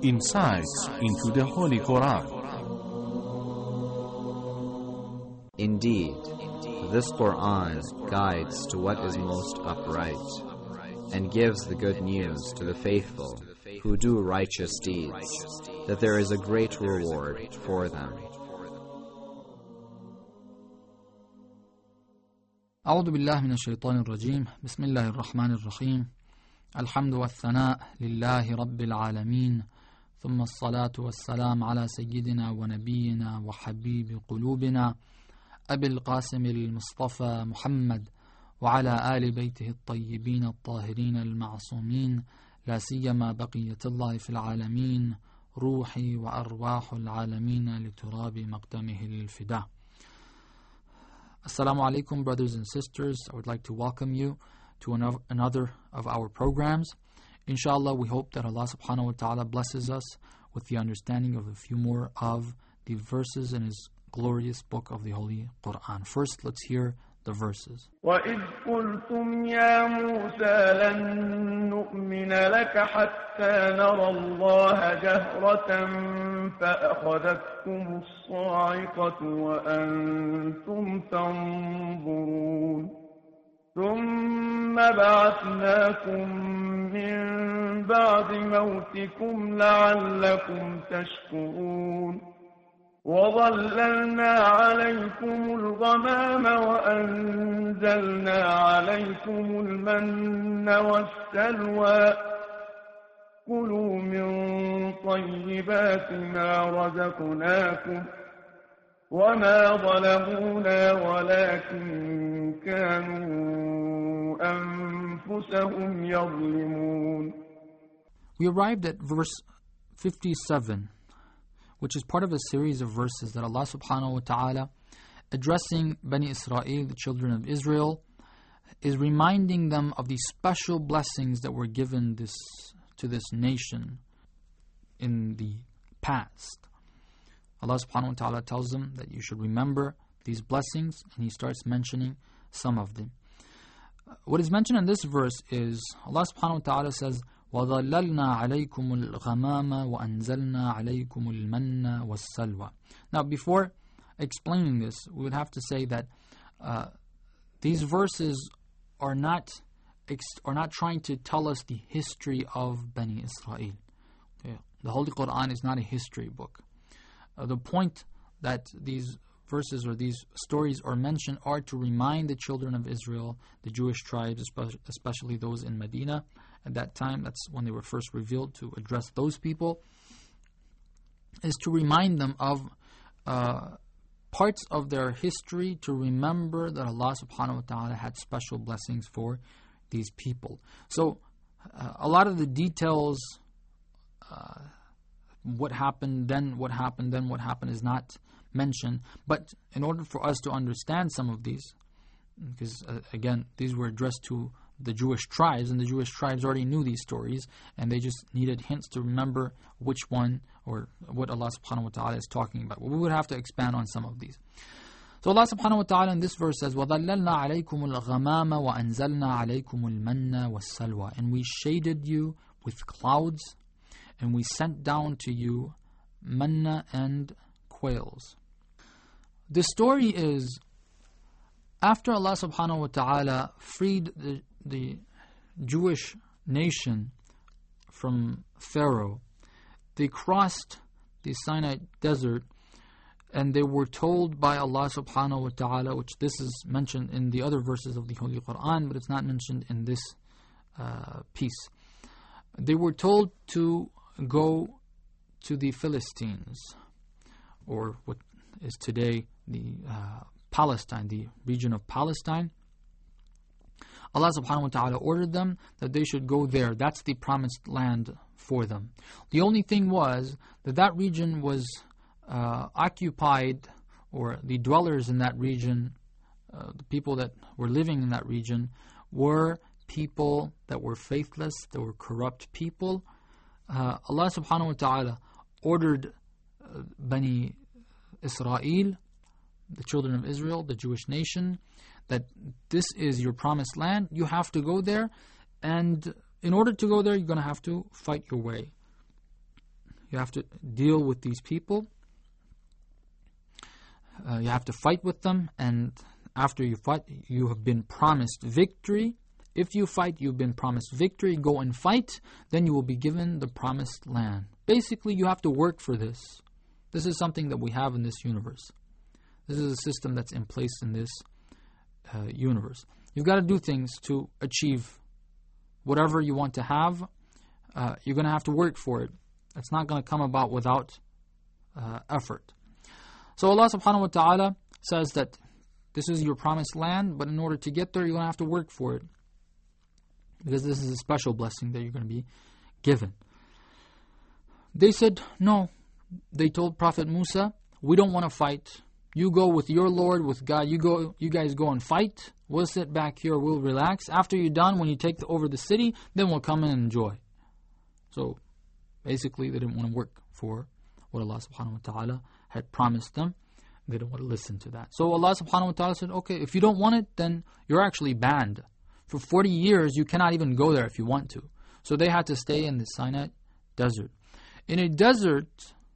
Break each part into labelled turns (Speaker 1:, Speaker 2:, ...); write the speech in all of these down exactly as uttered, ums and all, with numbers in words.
Speaker 1: Insights into the Holy Quran.
Speaker 2: Indeed, this Quran guides to what is most upright, and gives the good news to the faithful who do righteous deeds, that there is a great reward for them.
Speaker 3: أعوذ بالله من الشيطان الرجيم بسم الله الرحمن الرحيم الحمد والثناء لله رب العالمين ثم الصلاة والسلام على سيدنا ونبينا وحبيب قلوبنا أبي القاسم المصطفى محمد وعلى آل بيته الطيبين الطاهرين المعصومين لا سيما بقية الله في العالمين روحي وأرواح العالمين لتراب مقدمه الفداء. Assalamu alaikum, brothers and sisters. I would like to welcome you to another of our programs. Inshallah, we hope that Allah subhanahu wa ta'ala blesses us with the understanding of a few more of the verses in His glorious book of the Holy Quran. First, let's hear the verses.
Speaker 4: وَإِذْ قُلْتُمْ يَا مُوسَى لَن نُؤْمِنَ لَكَ حَتَّى نَرَى اللَّهَ جَهْرَةً فَأَخَذَتْكُمُ الصَّاعِقَةُ وَأَنْتُمْ تَنظُرُونَ ثُمَّ بَعَثْنَاكُمْ مِنْ بَعْدِ مَوْتِكُمْ لَعَلَّكُمْ تَشْكُرُونَ وَظَلَّلْنَا عَلَيْكُمُ الْغَمَامَ وَأَنزَلْنَا عَلَيْكُمُ الْمَنَّ وَالسَّلْوَىٰ كُلُوا مِن طَيِّبَاتِ مَا رَزَقْنَاكُمْ وَمَا ظَلَمُونَا وَلَكِن كَانُوا أَنفُسَهُمْ يَظْلِمُونَ.
Speaker 3: We arrived at verse fifty-seven, which is part of a series of verses that Allah subhanahu wa ta'ala, addressing Bani Israel, the children of Israel, is reminding them of the special blessings that were given this to this nation in the past. Allah subhanahu wa ta'ala tells them that you should remember these blessings, and He starts mentioning some of them. What is mentioned in this verse is Allah subhanahu wa ta'ala says, وَظَلَّلْنَا عَلَيْكُمُ الْغَمَامَ وَأَنزَلْنَا عَلَيْكُمُ الْمَنَّ وَالسَّلْوَى. Now, before explaining this, we would have to say that uh, these verses are not ex- are not trying to tell us the history of Bani Israel. Okay? The Holy Quran is not a history book. Uh, the point that these verses or these stories are mentioned are to remind the children of Israel, the Jewish tribes, especially those in Medina. At that time, that's when they were first revealed, to address those people, is to remind them of uh, parts of their history, to remember that Allah subhanahu wa ta'ala had special blessings for these people. So, uh, a lot of the details, uh, what happened, then what happened, then what happened, is not mentioned. But in order for us to understand some of these, because uh, again, these were addressed to the Jewish tribes, and the Jewish tribes already knew these stories, and they just needed hints to remember which one or what Allah subhanahu wa ta'ala is talking about. Well, we would have to expand on some of these. So Allah subhanahu wa ta'ala in this verse says, وَظَلَّلْنَا عَلَيْكُمُ الْغَمَامَ وَأَنزَلْنَا عَلَيْكُمُ الْمَنَّ وَالسَّلْوَى. And we shaded you with clouds, and we sent down to you manna and quails. The story is, after Allah subhanahu wa ta'ala freed the, the Jewish nation from Pharaoh, they crossed the Sinai desert, and they were told by Allah subhanahu wa ta'ala, which this is mentioned in the other verses of the Holy Quran, but it's not mentioned in this uh, piece. They were told to go to the Philistines, or what is today the uh, Palestine, the region of Palestine. Allah subhanahu wa ta'ala ordered them that they should go there. That's the promised land for them. The only thing was that that region was uh, occupied, or the dwellers in that region, uh, the people that were living in that region, were people that were faithless, that were corrupt people. Uh, Allah subhanahu wa ta'ala ordered uh, Bani Israel, the children of Israel, the Jewish nation, that this is your promised land. You have to go there, and in order to go there, you're going to have to fight your way. You have to deal with these people. Uh, you have to fight with them, and after you fight, you have been promised victory. If you fight, you've been promised victory. Go and fight, then you will be given the promised land. Basically, you have to work for this. This is something that we have in this universe. This is a system that's in place in this uh, universe. You've got to do things to achieve whatever you want to have. Uh, you're going to have to work for it. It's not going to come about without uh, effort. So Allah subhanahu wa ta'ala says that this is your promised land, but in order to get there, you're going to have to work for it. Because this is a special blessing that you're going to be given. They said, no. They told Prophet Musa, we don't want to fight. You go with your Lord, with God. You go. You guys go and fight. We'll sit back here. We'll relax. After you're done, when you take the, over the city, then we'll come in and enjoy. So, basically, they didn't want to work for what Allah subhanahu wa ta'ala had promised them. They didn't want to listen to that. So Allah subhanahu wa ta'ala said, okay, if you don't want it, then you're actually banned. For forty years, you cannot even go there if you want to. So they had to stay in the Sinai desert. In a desert,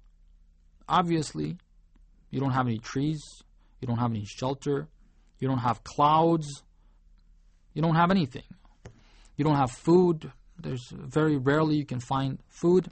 Speaker 3: obviously, you don't have any trees, you don't have any shelter, you don't have clouds, you don't have anything. You don't have food. There's very rarely you can find food.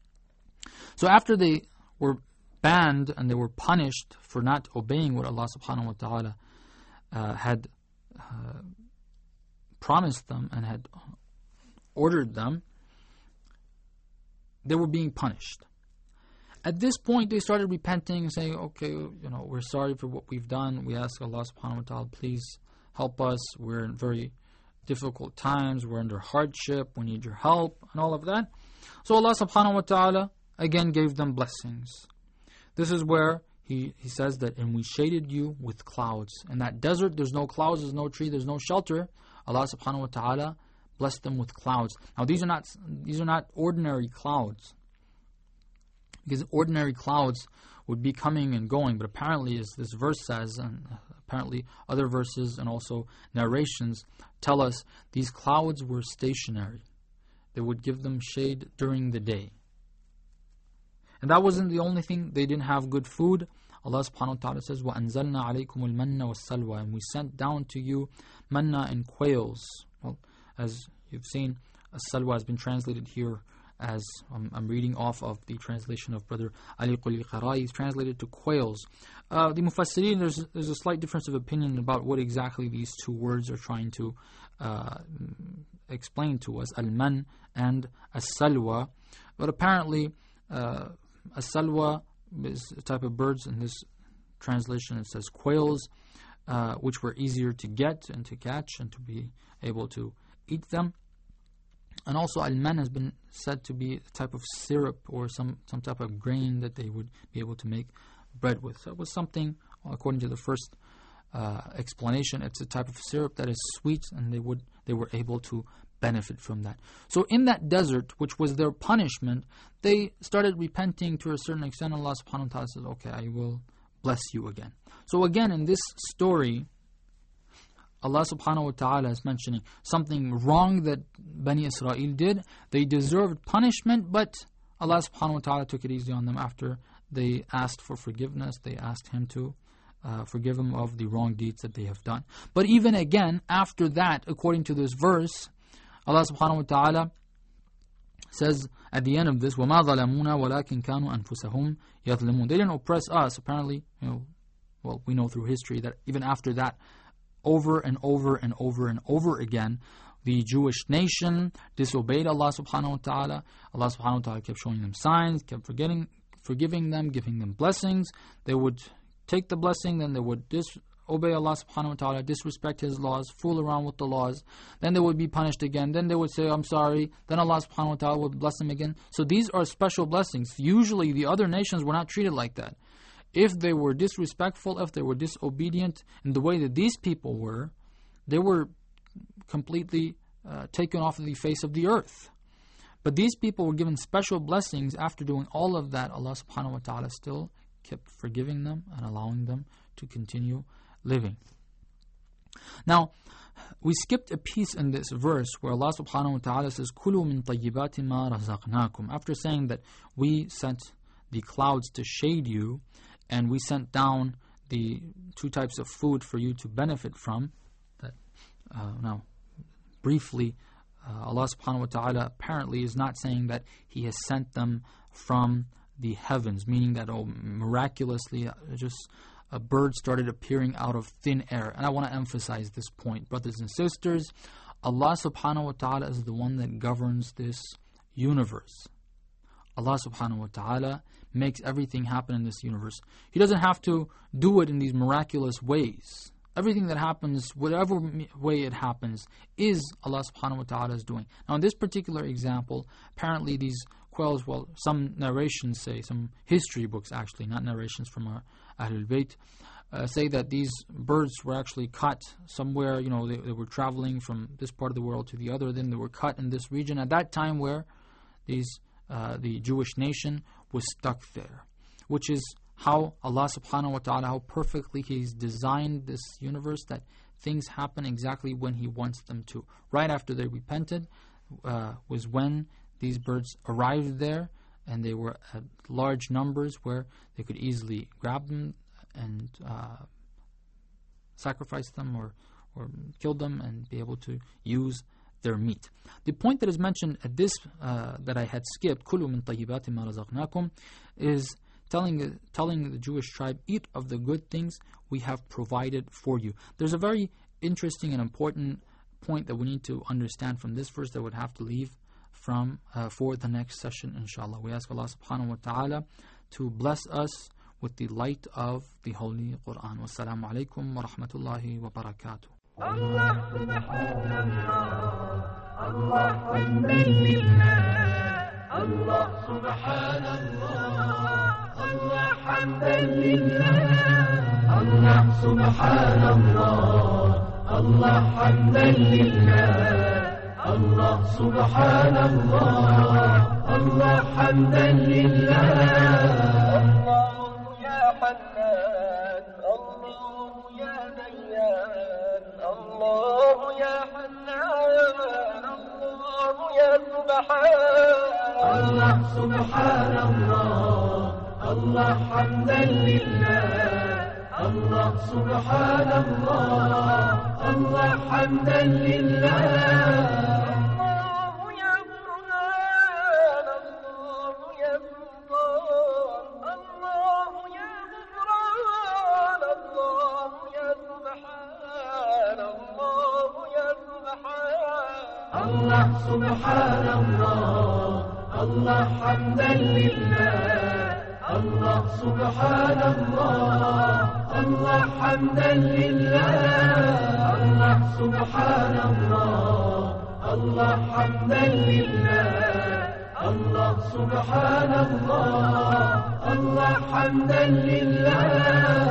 Speaker 3: So after they were banned and they were punished for not obeying what Allah subhanahu wa ta'ala uh, had uh, promised them and had ordered them, they were being punished. At this point, they started repenting and saying, okay, you know, we're sorry for what we've done. We ask Allah subhanahu wa ta'ala, please help us. We're in very difficult times. We're under hardship. We need your help and all of that. So Allah subhanahu wa ta'ala again gave them blessings. This is where he, he says that, and we shaded you with clouds. In that desert, there's no clouds, there's no tree, there's no shelter. Allah subhanahu wa ta'ala blessed them with clouds. Now these are not these are not ordinary clouds. Because ordinary clouds would be coming and going, but apparently, as this verse says, and apparently other verses and also narrations tell us, these clouds were stationary. They would give them shade during the day. And that wasn't the only thing. They didn't have good food. Allah subhanahu wa ta'ala says, وَأَنزَلْنَا عَلَيْكُمُ الْمَنَّ وَالسَّلْوَى, and we sent down to you manna and quails. Well, as you've seen, as-salwa has been translated here as, um, I'm reading off of the translation of Brother Ali Quli Qarai, he's translated to quails. Uh, the Mufassirin, there's, there's a slight difference of opinion about what exactly these two words are trying to uh, explain to us, al-man and as-salwa. But apparently, uh, as-salwa is a type of birds. In this translation it says quails, uh, which were easier to get and to catch and to be able to eat them. And also al-man has been said to be a type of syrup or some, some type of grain that they would be able to make bread with. So it was something, according to the first uh, explanation, it's a type of syrup that is sweet, and they would they were able to benefit from that. So in that desert, which was their punishment, they started repenting to a certain extent. Allah subhanahu wa ta'ala says, okay, I will bless you again. So again, in this story, Allah subhanahu wa ta'ala is mentioning something wrong that Bani Israel did. They deserved punishment, but Allah subhanahu wa ta'ala took it easy on them after they asked for forgiveness. They asked Him to uh, forgive them of the wrong deeds that they have done. But even again, after that, according to this verse, Allah subhanahu wa ta'ala says at the end of this, وَمَا ظَلَمُونَا وَلَكِنْ كَانُوا أَنفُسَهُمْ يَظْلِمُونَ. They didn't oppress us. Apparently, you know, well, we know through history that even after that, over and over and over and over again, the Jewish nation disobeyed Allah subhanahu wa ta'ala. Allah subhanahu wa ta'ala kept showing them signs, kept forgetting, forgiving them, giving them blessings. They would take the blessing, then they would disobey Allah subhanahu wa ta'ala, disrespect His laws, fool around with the laws. Then they would be punished again. Then they would say, I'm sorry. Then Allah subhanahu wa ta'ala would bless them again. So these are special blessings. Usually the other nations were not treated like that. If they were disrespectful, if they were disobedient in the way that these people were, they were completely uh, taken off of the face of the earth. But these people were given special blessings. After doing all of that, Allah subhanahu wa ta'ala still kept forgiving them and allowing them to continue living. Now, we skipped a piece in this verse where Allah subhanahu wa ta'ala says, كُلُوا مِن طَيِّبَاتِ مَا رَزَقْنَاكُم. After saying that we sent the clouds to shade you, and we sent down the two types of food for you to benefit from. That uh, now, briefly, uh, Allah subhanahu wa ta'ala apparently is not saying that He has sent them from the heavens, meaning that, oh, miraculously, uh, just a bird started appearing out of thin air. And I want to emphasize this point, brothers and sisters. Allah subhanahu wa ta'ala is the one that governs this universe. Allah subhanahu wa ta'ala makes everything happen in this universe. He doesn't have to do it in these miraculous ways. Everything that happens, whatever way it happens, is Allah subhanahu wa ta'ala is doing. Now in this particular example, apparently these quails, well, some narrations say, some history books actually, not narrations from our Ahlul Bayt, uh, say that these birds were actually caught somewhere, you know, they, they were traveling from this part of the world to the other, then they were caught in this region at that time where these uh, the Jewish nation was stuck there, which is how Allah subhanahu wa ta'ala, how perfectly He's designed this universe, that things happen exactly when He wants them to. Right after they repented uh, was when these birds arrived there, and they were at large numbers where they could easily grab them and uh, sacrifice them or, or kill them and be able to use their meat. The point that is mentioned at this, uh, that I had skipped, كُلُوا مِن طَيِّبَاتِ مَا رَزَقْنَاكُمْ, is telling, telling the Jewish tribe, eat of the good things we have provided for you. There's a very interesting and important point that we need to understand from this verse that would have to leave from uh, for the next session, inshallah. We ask Allah subhanahu wa ta'ala to bless us with the light of the Holy Quran. Wassalamu alaikum wa rahmatullahi wa barakatuh.
Speaker 5: Allah subhanallah, Allah hamdalillah, Allah subhanallah, Allah hamdalillah, Allah subhanallah, Allah hamdalillah. Allah subhanallah, Allah hamdan lillah. Allah ya Hannan, Allah ya Dayyan, Allah ya Hannan, Allah ya Subhan. Allah subhanallah, Allah hamdan lillah. Allah subhanallah, Allah hamdan lillah. Allah subhanallah, Allah hamdan lillah. Allah subhanallah, Allah hamdan lillah. Allah subhanallah, Allah hamdan lillah. Allah subhanallah, Allah hamdan lillah.